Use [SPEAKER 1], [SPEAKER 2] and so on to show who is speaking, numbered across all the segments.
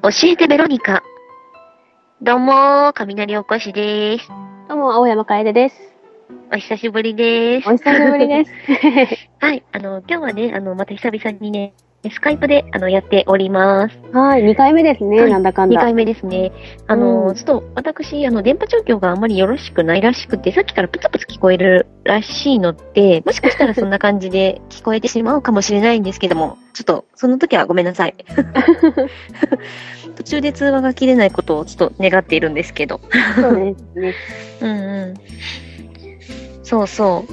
[SPEAKER 1] 教えてベロニカ。どうも、雷おこしです。
[SPEAKER 2] どうも、青山楓です。
[SPEAKER 1] お久しぶりです。
[SPEAKER 2] お久しぶりです。
[SPEAKER 1] はい、今日はね、また久々にね、スカイプで、やっております。
[SPEAKER 2] はい、2回目ですね、
[SPEAKER 1] はい、
[SPEAKER 2] なんだかんだ。
[SPEAKER 1] 2回目ですね。ちょっと、私、電波状況があまりよろしくないらしくて、さっきからプツプツ聞こえるらしいので、もしかしたらそんな感じで聞こえてしまうかもしれないんですけども、ちょっと、その時はごめんなさい。途中で通話が切れないことをちょっと願っているんですけど。
[SPEAKER 2] そうですね。
[SPEAKER 1] うんうん。そうそう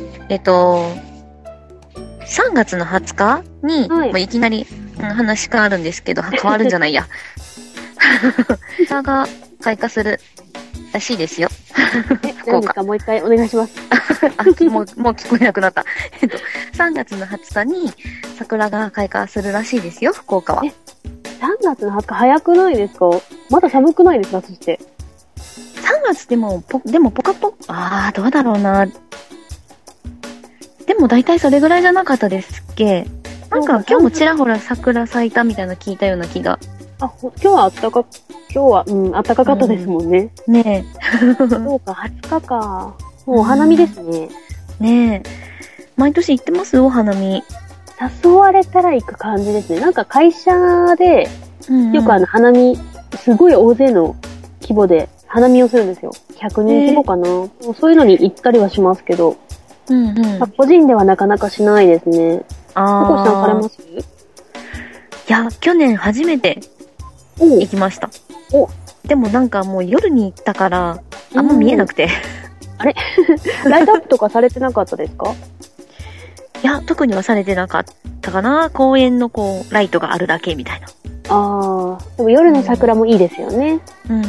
[SPEAKER 1] 。3月の20日に、
[SPEAKER 2] はい
[SPEAKER 1] もういきなり、話変わるんですけど、変わるんじゃないや。花が開花するらしいですよ。福岡。
[SPEAKER 2] 何ですか、もう一回お願いします。
[SPEAKER 1] もう聞こえなくなった。3月の20日に桜が開花するらしいですよ、福岡は。
[SPEAKER 2] 3月の20日早くないですか？まだ寒くないですか、そして。
[SPEAKER 1] 3月でもポカポカ、どうだろうな。でも大体それぐらいじゃなかったですっけ？なんか今日もちらほら桜咲いたみたいな聞いたような気が。
[SPEAKER 2] 今日はあったかかったですもんね。
[SPEAKER 1] ね
[SPEAKER 2] え。そうか、20日か。もうお花見ですね。
[SPEAKER 1] ねえ。毎年行ってます？お花見。
[SPEAKER 2] 誘われたら行く感じですね。なんか会社で、よく花見、すごい大勢の規模で花見をするんですよ。100人規模かな。そういうのに行ったりはしますけど、個人ではなかなかしないですね。ここさんされます？
[SPEAKER 1] いや、去年初めて行きました。でもなんかもう夜に行ったから、あんま見えなくて。
[SPEAKER 2] あれライトアップとかされてなかったですか？
[SPEAKER 1] いや、特にはされてなかったかな。公園のライトがあるだけみたいな。
[SPEAKER 2] でも夜の桜もいいですよね。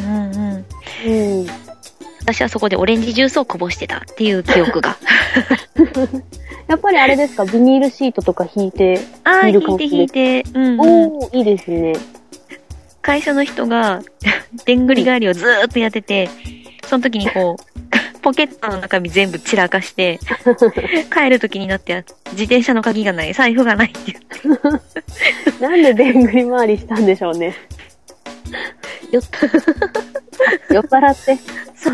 [SPEAKER 1] 私はそこでオレンジジュースをこぼしてたっていう記憶が。
[SPEAKER 2] やっぱりあれですか、ビニールシートとか引いて見る感じ
[SPEAKER 1] 引いて。
[SPEAKER 2] いいですね。
[SPEAKER 1] 会社の人が、でんぐり返りをずーっとやってて、その時にポケットの中身全部散らかして、帰る時になって自転車の鍵がない、財布がないって言って。
[SPEAKER 2] なんででんぐり回りしたんでしょうね。酔っ払って。
[SPEAKER 1] そう。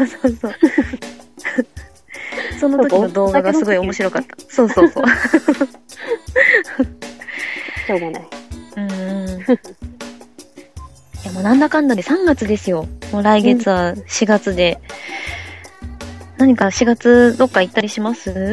[SPEAKER 1] その時の動画がすごい面白かった。そう。
[SPEAKER 2] しょうがない。
[SPEAKER 1] いやもうなんだかんだで3月ですよ。もう来月は4月で。何か4月どっか行ったりします？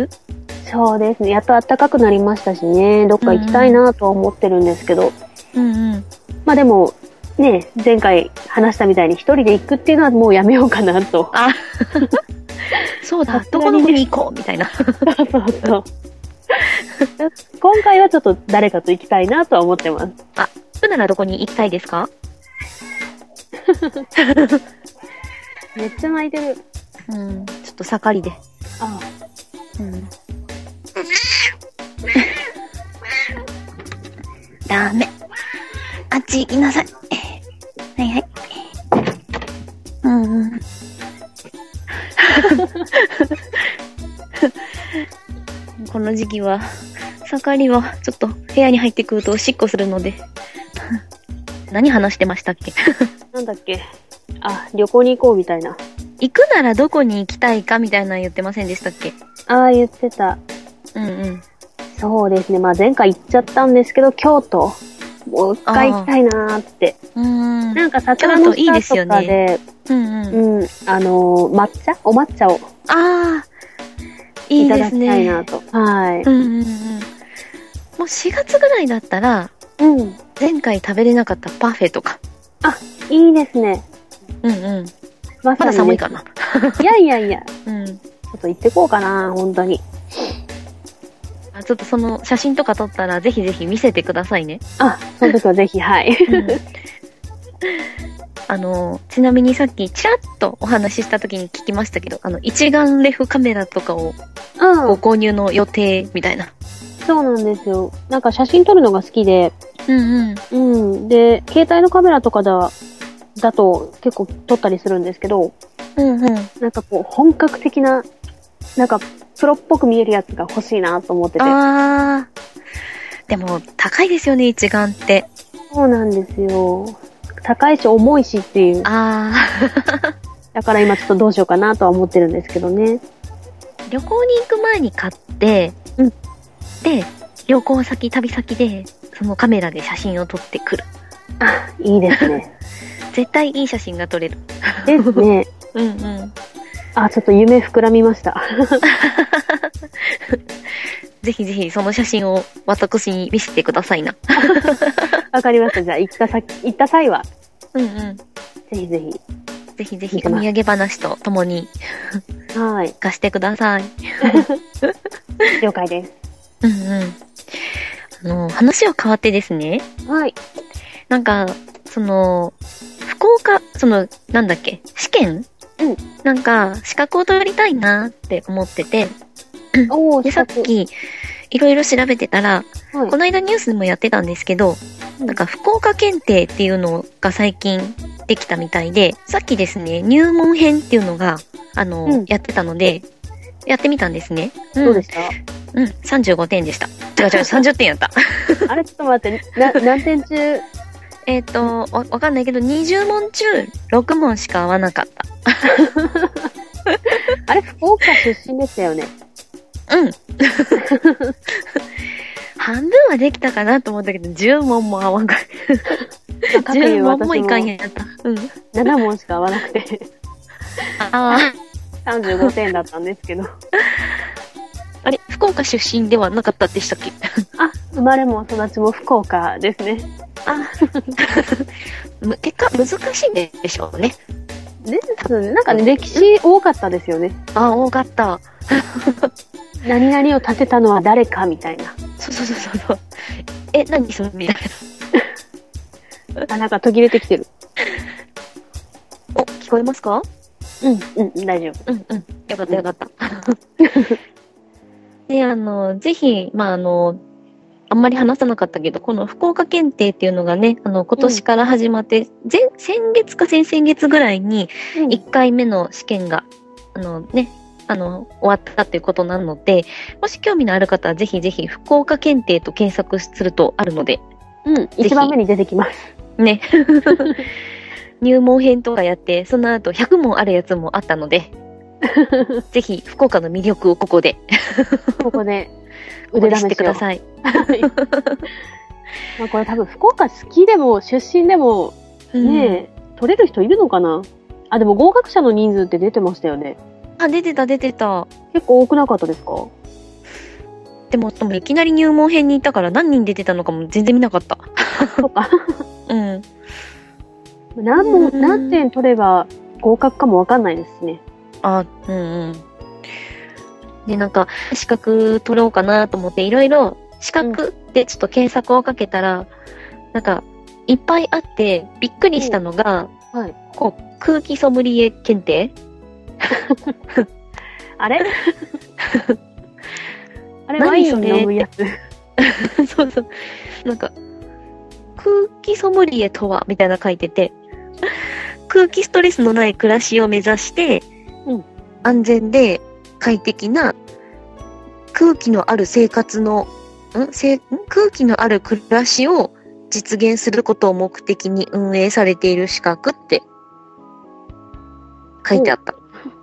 [SPEAKER 2] そうですね。やっと暖かくなりましたしね。どっか行きたいなとは思ってるんですけど。まあでも、ね、前回話したみたいに一人で行くっていうのはもうやめようかなと。
[SPEAKER 1] そうだ、どこの国行こうみたいな。
[SPEAKER 2] そう。今回はちょっと誰かと行きたいなとは思ってます。
[SPEAKER 1] ふならどこに行きたいですか？
[SPEAKER 2] めっちゃ泣いてる。
[SPEAKER 1] ちょっと盛りで。ダメ。あっち行きなさい。はい。この時期は、盛りはちょっと部屋に入ってくるとおしっこするので。何話してましたっけ？
[SPEAKER 2] なんだっけ？旅行に行こうみたいな。
[SPEAKER 1] 行くならどこに行きたいかみたいなの言ってませんでしたっけ？
[SPEAKER 2] 言ってた。そうですね。まあ前回行っちゃったんですけど、京都、もう一回行きたいなーって。なんか桜の下とかで、お抹茶を。
[SPEAKER 1] いいですね。
[SPEAKER 2] いただきたいなと。はい。
[SPEAKER 1] もう4月ぐらいだったら、前回食べれなかったパフェとか。
[SPEAKER 2] いいですね。
[SPEAKER 1] まだ寒いかな。
[SPEAKER 2] いや。ちょっと行ってこうかな、本当に。
[SPEAKER 1] ちょっとその写真とか撮ったらぜひぜひ見せてくださいね。
[SPEAKER 2] その時はぜひ、はい。
[SPEAKER 1] ちなみにさっきちらっとお話しした時に聞きましたけど、一眼レフカメラとかをご購入の予定みたいな。
[SPEAKER 2] そうなんですよ。なんか写真撮るのが好きで、で、携帯のカメラとかだと結構撮ったりするんですけど、なんか本格的な、なんかプロっぽく見えるやつが欲しいなと思ってて。
[SPEAKER 1] でも高いですよね、一眼って。
[SPEAKER 2] そうなんですよ。 高いし重いしっていう。
[SPEAKER 1] ああ。
[SPEAKER 2] だから今ちょっとどうしようかなとは思ってるんですけどね。
[SPEAKER 1] 旅行に行く前に買って、
[SPEAKER 2] うん。
[SPEAKER 1] で、旅行先、旅先で、そのカメラで写真を撮ってくる。
[SPEAKER 2] あ、いいですね。
[SPEAKER 1] 絶対いい写真が撮れる。
[SPEAKER 2] ですね。
[SPEAKER 1] うんうん。
[SPEAKER 2] あ、ちょっと夢膨らみました。
[SPEAKER 1] ぜひぜひその写真を私に見せてくださいな。
[SPEAKER 2] わかりました。じゃあ行った際は。
[SPEAKER 1] うんうん。
[SPEAKER 2] ぜひぜひ。
[SPEAKER 1] ぜひぜひお土産話とともに
[SPEAKER 2] はい。
[SPEAKER 1] 貸してください。
[SPEAKER 2] 了解です。
[SPEAKER 1] うんうん。話は変わってですね。
[SPEAKER 2] はい。
[SPEAKER 1] なんか、福岡、なんだっけ、試験なんか、資格を取りたいなって思ってて。で、さっき、いろいろ調べてたら、はい、この間ニュースでもやってたんですけど、なんか福岡検定っていうのが最近できたみたいで、さっきですね、入門編っていうのが、やってたので、やってみたんですね。
[SPEAKER 2] どうでした？
[SPEAKER 1] 35点でした。違う、30点やった。
[SPEAKER 2] あれ、ちょっと待って、何点中？
[SPEAKER 1] わかんないけど、20問中6問しか合わなかった。
[SPEAKER 2] あれ、福岡出身でしたよね。
[SPEAKER 1] うん。半分はできたかなと思ったけど、10問も合わんかった。10問もいかんやった。
[SPEAKER 2] 7問しか合わなくて。35点だったんですけど。
[SPEAKER 1] あれ、福岡出身ではなかったでしたっけ？
[SPEAKER 2] 生まれも育ちも福岡ですね。
[SPEAKER 1] 結果難しいでしょうね。
[SPEAKER 2] ですね。なんかね、歴史多かったですよね。
[SPEAKER 1] 多かった。
[SPEAKER 2] 何々を建てたのは誰かみたいな。
[SPEAKER 1] そう。何それみたい
[SPEAKER 2] な。なんか途切れてきてる。
[SPEAKER 1] 聞こえますか？
[SPEAKER 2] 大丈夫。
[SPEAKER 1] よかった。で、ぜひ、あんまり話さなかったけど、この福岡検定っていうのがね、今年から始まって、先月か先々月ぐらいに、1回目の試験が、終わったということなので、もし興味のある方はぜひぜひ福岡検定と検索するとあるので。
[SPEAKER 2] 一番目に出てきます。
[SPEAKER 1] ね。入門編とかやって、その後100問あるやつもあったので、ぜひ福岡の魅力をここで
[SPEAKER 2] 腕試し
[SPEAKER 1] してください。
[SPEAKER 2] これ多分福岡好きでも出身でもね、取れる人いるのかな。でも合格者の人数って出てましたよね。
[SPEAKER 1] 出てた。結
[SPEAKER 2] 構多くなかったですか？
[SPEAKER 1] でもいきなり入門編に行ったから何人出てたのかも全然見なかった。
[SPEAKER 2] そうか。何点取れば合格かもわかんないですね。
[SPEAKER 1] で、なんか、資格取ろうかなと思って、いろいろ資格でちょっと検索をかけたら、なんか、いっぱいあって、びっくりしたのが、空気ソムリエ検定
[SPEAKER 2] あれワイン飲むやつ。
[SPEAKER 1] そう。なんか、空気ソムリエとはみたいな書いてて、空気ストレスのない暮らしを目指して、安全で快適な空気のある生活の、空気のある暮らしを実現することを目的に運営されている資格って書いてあった。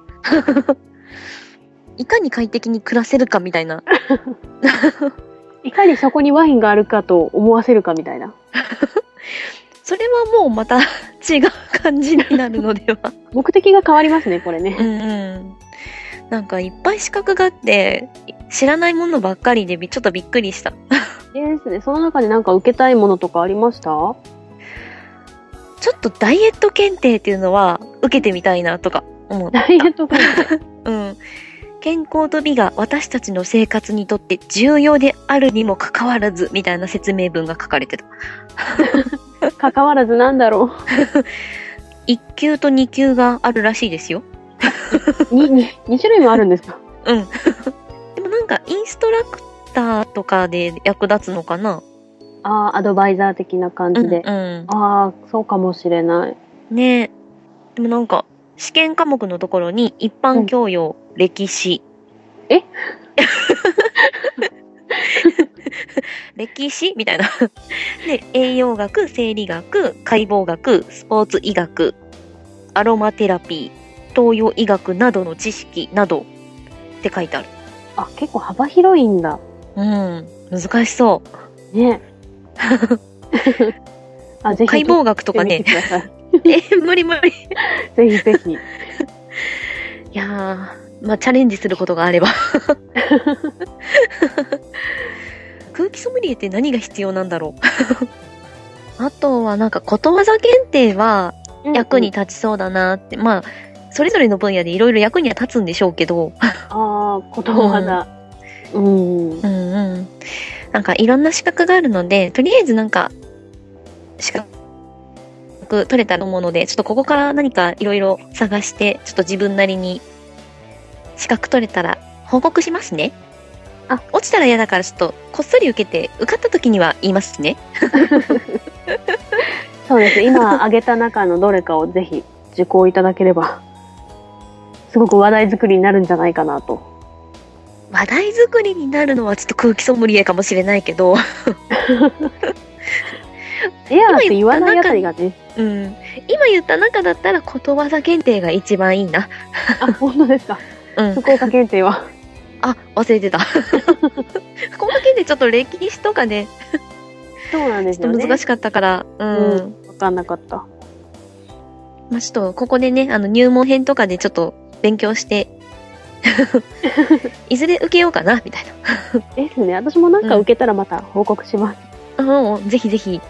[SPEAKER 1] いかに快適に暮らせるかみたいな。
[SPEAKER 2] いかにそこにワインがあるかと思わせるかみたいな。
[SPEAKER 1] それはもうまた違う感じになるのでは。
[SPEAKER 2] 目的が変わりますね、これね。
[SPEAKER 1] なんかいっぱい資格があって、知らないものばっかりでちょっとびっくりした。
[SPEAKER 2] ですね。その中でなんか受けたいものとかありました？
[SPEAKER 1] ちょっとダイエット検定っていうのは受けてみたいなとか思った。
[SPEAKER 2] ダイエット検定
[SPEAKER 1] 健康と美が私たちの生活にとって重要であるにもかかわらずみたいな説明文が書かれてた。
[SPEAKER 2] かかわらずなんだろう。
[SPEAKER 1] 1級と2級があるらしいですよ。
[SPEAKER 2] 2種類もあるんですか？
[SPEAKER 1] でもなんかインストラクターとかで役立つのかな？
[SPEAKER 2] アドバイザー的な感じで。そうかもしれない。
[SPEAKER 1] ね。でもなんか試験科目のところに一般教養、歴史。歴歴史みたいな。で、栄養学、生理学、解剖学、スポーツ医学、アロマテラピー、東洋医学などの知識などって書いてある。
[SPEAKER 2] あ、結構幅広いんだ。
[SPEAKER 1] うん、難しそう。
[SPEAKER 2] ね。あ、ぜひ。
[SPEAKER 1] 解剖学とかね。無理無理。
[SPEAKER 2] ぜひぜひ。
[SPEAKER 1] いやー、まあ、チャレンジすることがあれば。空気ソムリエって何が必要なんだろう。あとはなんかことわざ検定は役に立ちそうだなって。まあ、それぞれの分野でいろいろ役には立つんでしょうけど。
[SPEAKER 2] ああ、ことわざ。
[SPEAKER 1] なんかいろんな資格があるので、とりあえずなんか、資格取れたと思うので、ちょっとここから何かいろいろ探して、ちょっと自分なりに資格取れたら報告しますね。あ、落ちたら嫌だからちょっとこっそり受けて、受かった時には言いますね。
[SPEAKER 2] そうです。今挙げた中のどれかをぜひ受講いただければ、すごく話題作りになるんじゃないかなと。
[SPEAKER 1] 話題作りになるのはちょっと空気ソムリエかもしれないけど。
[SPEAKER 2] エアーって言わないあたりがね。
[SPEAKER 1] うん。今言った中だったらことわざ検定が一番いいな。
[SPEAKER 2] あ、本当ですか。うん。福岡検定は。
[SPEAKER 1] あ、忘れてた。福岡検定ちょっと歴史とかね。
[SPEAKER 2] そうなんですよね。
[SPEAKER 1] ちょっと難しかったから。うん。
[SPEAKER 2] わかんなかった。
[SPEAKER 1] まあ、ちょっとここでね、入門編とかでちょっと勉強して、いずれ受けようかな、みたいな。
[SPEAKER 2] ですね。私もなんか受けたらまた報告します。
[SPEAKER 1] ぜひぜひ。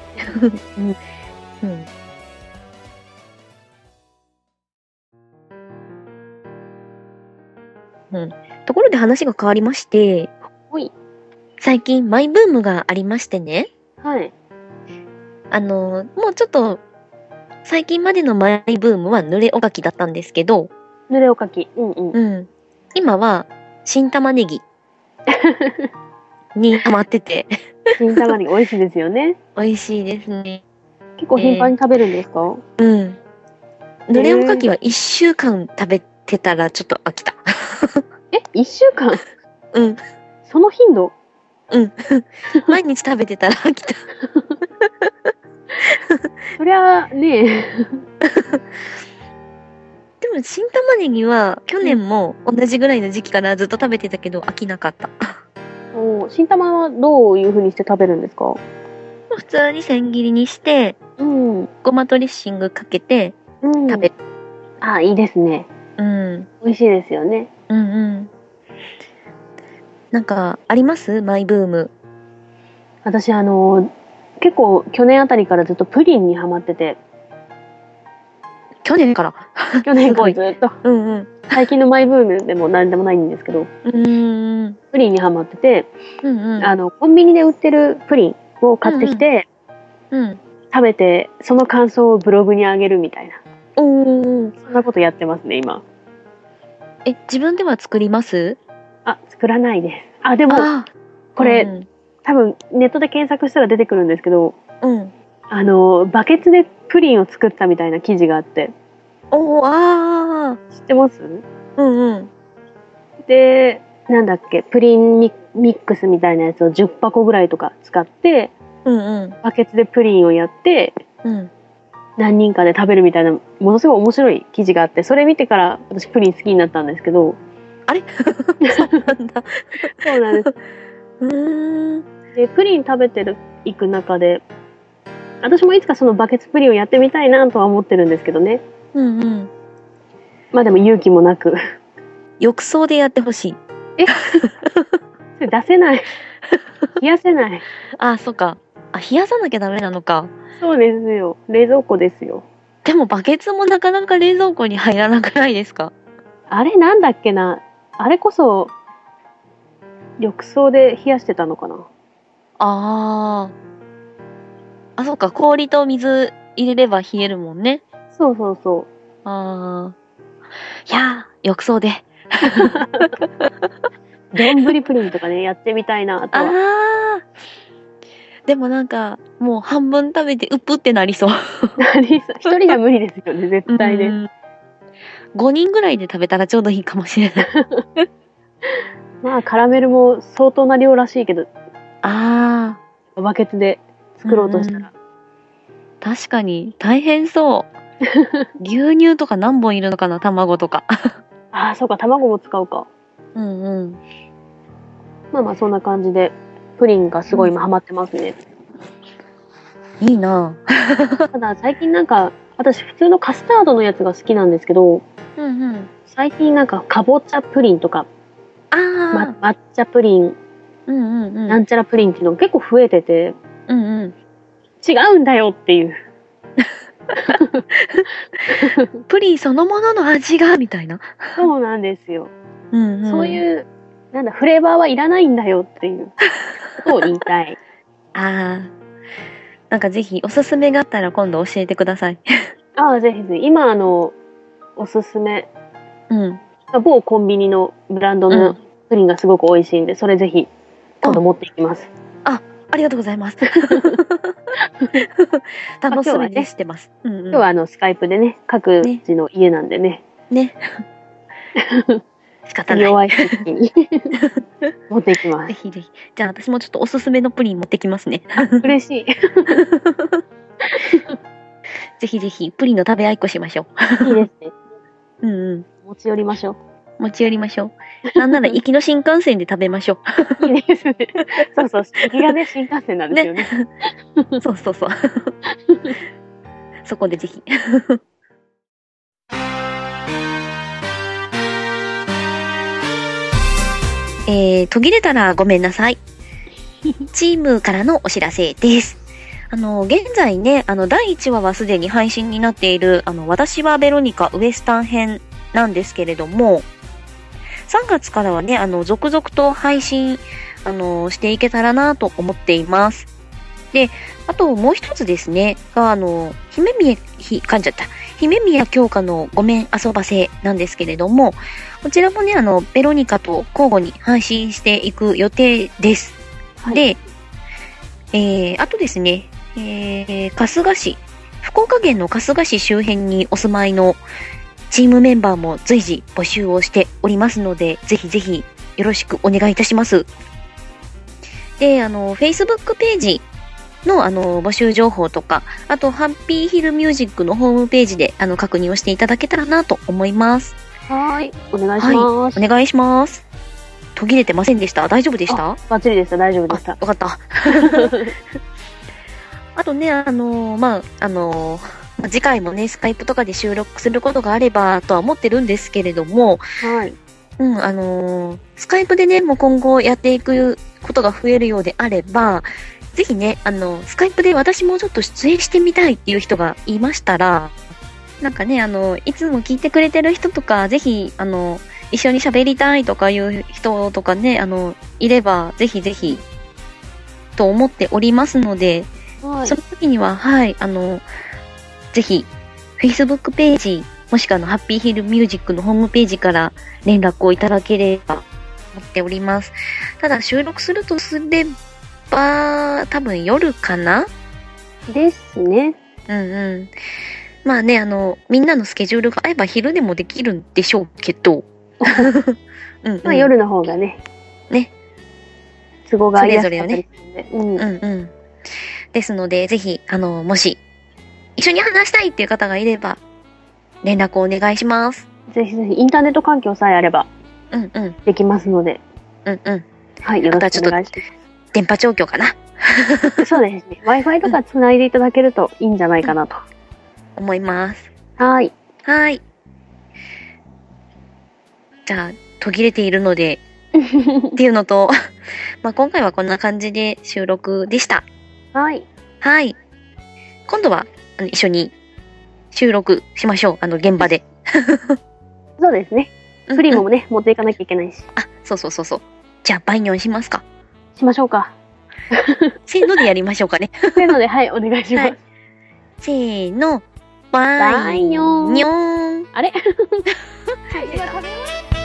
[SPEAKER 1] ところで話が変わりまして、最近マイブームがありましてね。
[SPEAKER 2] はい。
[SPEAKER 1] もうちょっと、最近までのマイブームは濡れおかきだったんですけど、
[SPEAKER 2] 濡れおかき。
[SPEAKER 1] 今は、新玉ねぎにハマってて。
[SPEAKER 2] 新玉ねぎ美味しいですよね。
[SPEAKER 1] 美味しいですね。
[SPEAKER 2] 結構頻繁に食べるんですか？
[SPEAKER 1] 濡れおかきは1週間食べてたらちょっと飽きた。
[SPEAKER 2] 1週間？
[SPEAKER 1] うん。
[SPEAKER 2] その頻度？
[SPEAKER 1] 毎日食べてたら飽きた。
[SPEAKER 2] そりゃね
[SPEAKER 1] でも新玉ねぎは去年も同じぐらいの時期からずっと食べてたけど飽きなかった。
[SPEAKER 2] 新玉はどういう風にして食べるんですか？
[SPEAKER 1] 普通に千切りにして、ごまドレッシングかけて食べる。
[SPEAKER 2] あ、いいですね。美味しいですよね。
[SPEAKER 1] なんかあります？マイブーム。
[SPEAKER 2] 私結構去年あたりからずっとプリンにハマってて。
[SPEAKER 1] 去年から
[SPEAKER 2] 去年からずっと。最近のマイブームでも何でもないんですけど。プリンにハマってて、コンビニで売ってるプリンを買ってきて、食べて、その感想をブログにあげるみたいな。そんなことやってますね、今。
[SPEAKER 1] 自分では作ります？
[SPEAKER 2] 作らないです。でも、これ、多分ネットで検索したら出てくるんですけど、バケツでプリンを作ったみたいな記事があって。知ってます？で、なんだっけ、プリンミックスみたいなやつを10箱ぐらいとか使って、バケツでプリンをやって、何人かで食べるみたいな、ものすごい面白い記事があって、それ見てから私プリン好きになったんですけど。
[SPEAKER 1] あれそうなんだ。
[SPEAKER 2] そうなんです。で、プリン食べていく中で、私もいつかそのバケツプリンをやってみたいなとは思ってるんですけどね。まあでも勇気もなく。
[SPEAKER 1] 浴槽でやってほしい。
[SPEAKER 2] それ出せない。冷やせない。
[SPEAKER 1] そっか。冷やさなきゃダメなのか。
[SPEAKER 2] そうですよ。冷蔵庫ですよ。
[SPEAKER 1] でもバケツもなかなか冷蔵庫に入らなくないですか？
[SPEAKER 2] あれなんだっけな。あれこそ、浴槽で冷やしてたのかな。
[SPEAKER 1] そうか。氷と水入れれば冷えるもんね。
[SPEAKER 2] そうそうそう。
[SPEAKER 1] いやー、浴槽で。
[SPEAKER 2] 丼プリンとかね、やってみたいなとは。
[SPEAKER 1] でもなんか、もう半分食べて、うっぷってなりそう。
[SPEAKER 2] 一人じゃ無理ですよね、絶対ね。
[SPEAKER 1] 5人ぐらいで食べたらちょうどいいかもしれない。
[SPEAKER 2] まあ、カラメルも相当な量らしいけど。 バケツで作ろうとしたら。
[SPEAKER 1] 確かに、大変そう。牛乳とか何本いるのかな、卵とか。
[SPEAKER 2] ああ、そうか、卵も使うか。
[SPEAKER 1] うんうん。
[SPEAKER 2] まあまあ、そんな感じで、プリンがすごい今ハマってますね。
[SPEAKER 1] いいな
[SPEAKER 2] ぁ。ただ、最近なんか、私普通のカスタードのやつが好きなんですけど、
[SPEAKER 1] うんうん。
[SPEAKER 2] 最近なんか、かぼちゃプリンとか、抹茶プリン、
[SPEAKER 1] うんうんうん。
[SPEAKER 2] なんちゃらプリンっていうのが結構増えてて、
[SPEAKER 1] うんうん。
[SPEAKER 2] 違うんだよっていう。
[SPEAKER 1] プリンそのものの味が、みたいな。
[SPEAKER 2] そうなんですよ。
[SPEAKER 1] うんうん。
[SPEAKER 2] そういう、なんだ、フレーバーはいらないんだよっていうことを言いたい。
[SPEAKER 1] ああ。なんかぜひ、おすすめがあったら今度教えてください。
[SPEAKER 2] ああ、ぜひぜひ。今、おすすめ。
[SPEAKER 1] うん。
[SPEAKER 2] 某コンビニのブランドのプリンがすごく美味しいんで、それぜひ、今度持っていきます。
[SPEAKER 1] ありがとうございます。楽しみにしてます。
[SPEAKER 2] 今日はスカイプでね、各自の家なんでね。
[SPEAKER 1] ね。仕方ない。
[SPEAKER 2] 弱い時に持っていきます。
[SPEAKER 1] ぜひぜひ。じゃあ私もちょっとおすすめのプリン持ってきますね。
[SPEAKER 2] 嬉しい。
[SPEAKER 1] ぜひぜひ、プリンの食べ合いっこしましょ
[SPEAKER 2] う。いいですね。
[SPEAKER 1] うんうん。
[SPEAKER 2] 持ち寄りましょう。
[SPEAKER 1] 持ち寄りましょう。なんなら行きの新幹線で食べましょ
[SPEAKER 2] う。いいですね。そうそう、行きがね、新幹線なんですよね。
[SPEAKER 1] そうそうそう。そこでぜひ。途切れたらごめんなさい。チームからのお知らせです。現在ね、第1話はすでに配信になっている、私はベロニカウエスタン編なんですけれども、3月からはね、続々と配信、していけたらなと思っています。で、あともう一つですね、が、姫宮京香のごめん遊ばせなんですけれども、こちらもね、ベロニカと交互に配信していく予定です。はい、で、あとですね、春日市、福岡県の春日市周辺にお住まいのチームメンバーも随時募集をしておりますので、ぜひぜひよろしくお願いいたします。で、Facebook ページの募集情報とか、あと、ハッピーヒルミュージックのホームページで確認をしていただけたらなと思います。
[SPEAKER 2] はい。お願いします。
[SPEAKER 1] はい、お願いします。途切れてませんでした？大丈夫でした？
[SPEAKER 2] バッチリでした。大丈夫でした。
[SPEAKER 1] よかった。あとね、次回もね、スカイプとかで収録することがあればとは思ってるんですけれども、
[SPEAKER 2] はい。
[SPEAKER 1] スカイプでね、もう今後やっていくことが増えるようであれば、ぜひね、スカイプで私もちょっと出演してみたいっていう人がいましたら、なんかね、いつも聞いてくれてる人とか、ぜひ、一緒に喋りたいとかいう人とかね、いれば、ぜひぜひ、と思っておりますので、はい、その時には、はい、ぜひ、Facebook ページ、もしくはハッピーヒルミュージックのホームページから連絡をいただければ、思っております。ただ、収録するとすれば、多分夜かな？
[SPEAKER 2] ですね。
[SPEAKER 1] うんうん。まあね、みんなのスケジュールが合えば昼でもできるんでしょうけど。
[SPEAKER 2] うん、うん、まあ夜の方がね。
[SPEAKER 1] ね。
[SPEAKER 2] 都合が合いやすかったりするんで。
[SPEAKER 1] うんうん。ですので、ぜひ、もし、一緒に話したいっていう方がいれば、連絡をお願いします。
[SPEAKER 2] ぜひぜひ、インターネット環境さえあれば、
[SPEAKER 1] うんうん。
[SPEAKER 2] できますので。
[SPEAKER 1] うんうん。
[SPEAKER 2] はい、よろしくお願いします。
[SPEAKER 1] 電波状況かな。
[SPEAKER 2] そうですね。Wi-Fi とか繋いでいただけるといいんじゃないかなと。
[SPEAKER 1] 思います。
[SPEAKER 2] はい。
[SPEAKER 1] はい。じゃあ、途切れているので、っていうのと、まあ今回はこんな感じで収録でした。
[SPEAKER 2] はい。
[SPEAKER 1] はい。今度は、一緒に収録しましょう。現場で。
[SPEAKER 2] そうですね。プリンもね、持っていかなきゃいけないし。
[SPEAKER 1] あ、そうそうそうそう。じゃあ、バイニョンしますか。
[SPEAKER 2] しましょうか。
[SPEAKER 1] せーのでやりましょうかね。
[SPEAKER 2] せーので、はい、お願いします。はい、
[SPEAKER 1] せーの、バイニョン。
[SPEAKER 2] あれはい、今食べます。